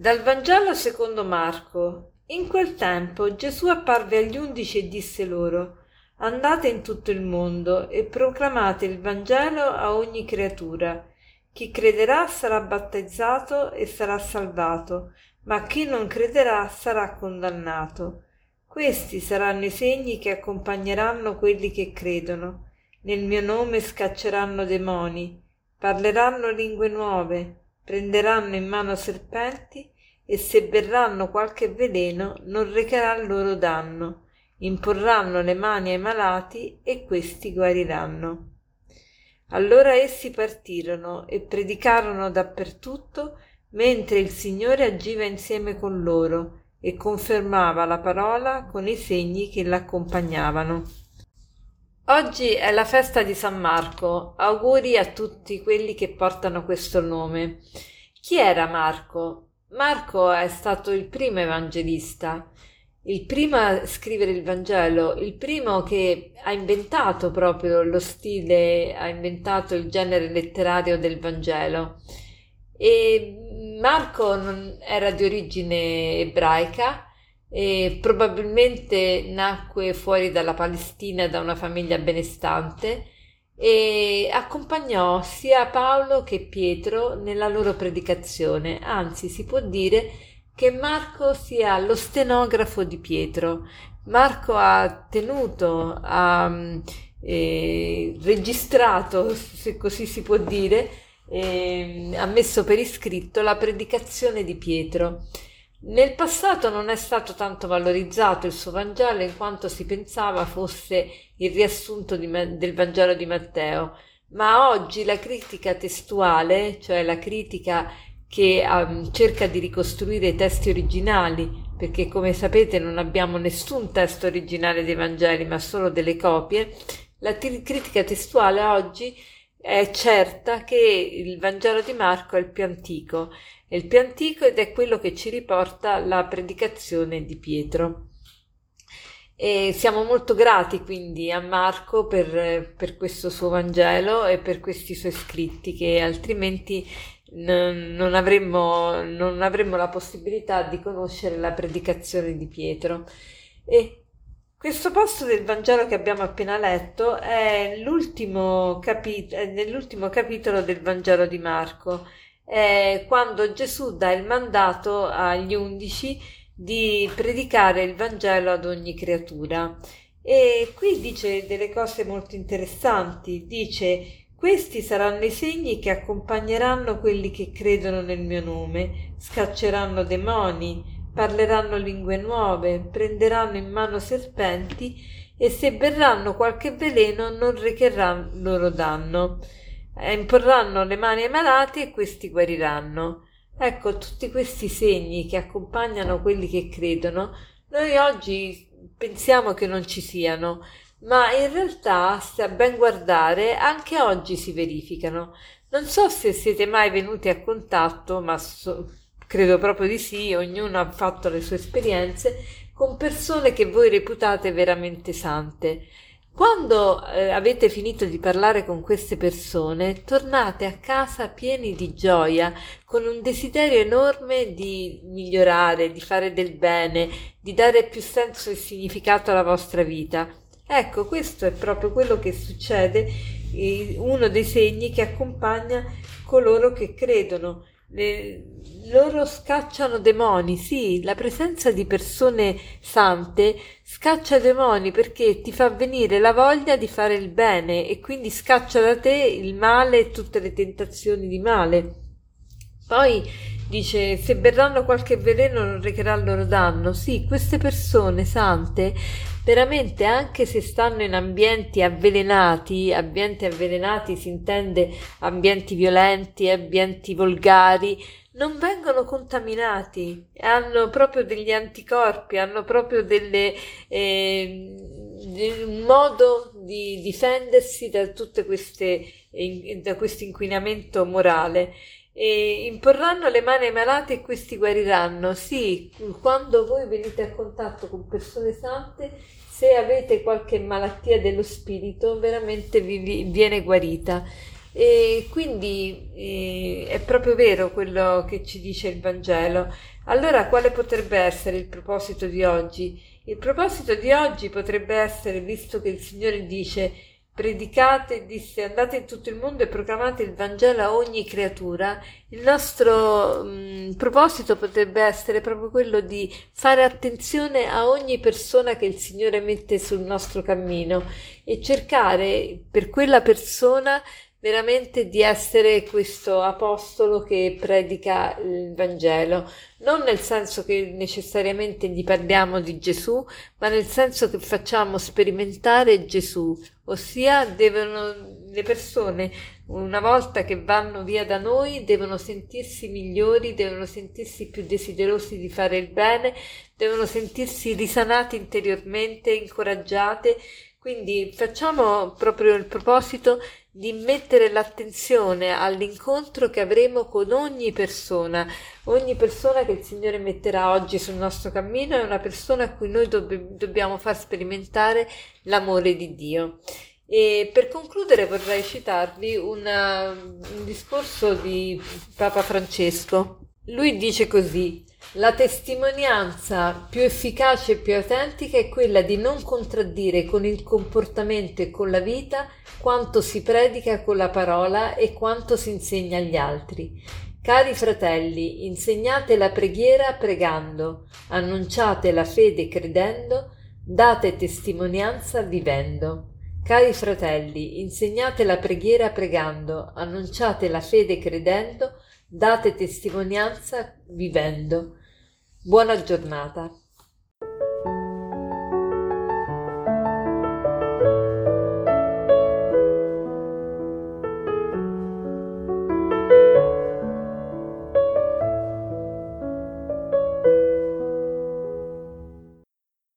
Dal Vangelo secondo Marco. In quel tempo Gesù apparve agli 11 e disse loro: Andate in tutto il mondo e proclamate il Vangelo a ogni creatura. Chi crederà sarà battezzato e sarà salvato, ma chi non crederà sarà condannato. Questi saranno i segni che accompagneranno quelli che credono. Nel mio nome scacceranno demoni, parleranno lingue nuove, prenderanno in mano serpenti e se berranno qualche veleno non recherà loro danno. Imporranno le mani ai malati e questi guariranno. Allora essi partirono e predicarono dappertutto, mentre il Signore agiva insieme con loro e confermava la parola con i segni che l'accompagnavano. Oggi è la festa di San Marco. Auguri a tutti quelli che portano questo nome. Chi era Marco? Marco è stato il primo evangelista, il primo a scrivere il Vangelo, il primo che ha inventato proprio lo stile, ha inventato il genere letterario del Vangelo. E Marco non era di origine ebraica e probabilmente nacque fuori dalla Palestina da una famiglia benestante e accompagnò sia Paolo che Pietro nella loro predicazione. Anzi, si può dire che Marco sia lo stenografo di Pietro. Marco ha tenuto, ha registrato, se così si può dire, ha messo per iscritto la predicazione di Pietro. Nel passato non è stato tanto valorizzato il suo Vangelo in quanto si pensava fosse il riassunto del Vangelo di Matteo, ma oggi la critica testuale, cioè la critica che cerca di ricostruire i testi originali, perché come sapete non abbiamo nessun testo originale dei Vangeli ma solo delle copie, la critica testuale oggi è certa che il Vangelo di Marco è il più antico. È il più antico ed è quello che ci riporta la predicazione di Pietro. E siamo molto grati quindi a Marco per questo suo Vangelo e per questi suoi scritti, che altrimenti non avremmo la possibilità di conoscere la predicazione di Pietro. E questo passo del Vangelo che abbiamo appena letto è nell'ultimo capitolo del Vangelo di Marco. È quando Gesù dà il mandato agli 11 di predicare il Vangelo ad ogni creatura. E qui dice delle cose molto interessanti. Dice: questi saranno i segni che accompagneranno quelli che credono nel mio nome. Scacceranno demoni, parleranno lingue nuove, prenderanno in mano serpenti e se berranno qualche veleno non recherà loro danno. Imporranno le mani ai malati e questi guariranno. Ecco, tutti questi segni che accompagnano quelli che credono, noi oggi pensiamo che non ci siano, ma in realtà, se a ben guardare, anche oggi si verificano. Non so se siete mai venuti a contatto, ma credo proprio di sì, ognuno ha fatto le sue esperienze, con persone che voi reputate veramente sante. Quando avete finito di parlare con queste persone, tornate a casa pieni di gioia, con un desiderio enorme di migliorare, di fare del bene, di dare più senso e significato alla vostra vita. Ecco, questo è proprio quello che succede, uno dei segni che accompagna coloro che credono. Loro scacciano demoni, sì, la presenza di persone sante scaccia demoni perché ti fa venire la voglia di fare il bene e quindi scaccia da te il male e tutte le tentazioni di male. Poi dice: se berranno qualche veleno non recherà loro danno. Sì, queste persone sante veramente, anche se stanno in ambienti avvelenati si intende ambienti violenti, ambienti volgari, non vengono contaminati, hanno proprio degli anticorpi, hanno proprio un modo di difendersi da tutte da questo inquinamento morale. E imporranno le mani ai malati e questi guariranno. Sì, quando voi venite a contatto con persone sante, se avete qualche malattia dello spirito, veramente vi viene guarita. E quindi è proprio vero quello che ci dice il Vangelo. Allora, quale potrebbe essere il proposito di oggi? Il proposito di oggi potrebbe essere, visto che il Signore dice: predicate, disse, andate in tutto il mondo e proclamate il Vangelo a ogni creatura, il nostro proposito potrebbe essere proprio quello di fare attenzione a ogni persona che il Signore mette sul nostro cammino e cercare per quella persona veramente di essere questo apostolo che predica il Vangelo, non nel senso che necessariamente gli parliamo di Gesù, ma nel senso che facciamo sperimentare Gesù, ossia le persone, una volta che vanno via da noi, devono sentirsi migliori, devono sentirsi più desiderosi di fare il bene, devono sentirsi risanati interiormente, incoraggiate. Quindi facciamo proprio il proposito di mettere l'attenzione all'incontro che avremo con ogni persona che il Signore metterà oggi sul nostro cammino è una persona a cui noi dobbiamo far sperimentare l'amore di Dio. E per concludere vorrei citarvi un discorso di Papa Francesco. Lui dice così: la testimonianza più efficace e più autentica è quella di non contraddire con il comportamento e con la vita quanto si predica con la parola e quanto si insegna agli altri. Cari fratelli, insegnate la preghiera pregando, annunciate la fede credendo, date testimonianza vivendo. Cari fratelli, insegnate la preghiera pregando, annunciate la fede credendo, date testimonianza vivendo. Buona giornata.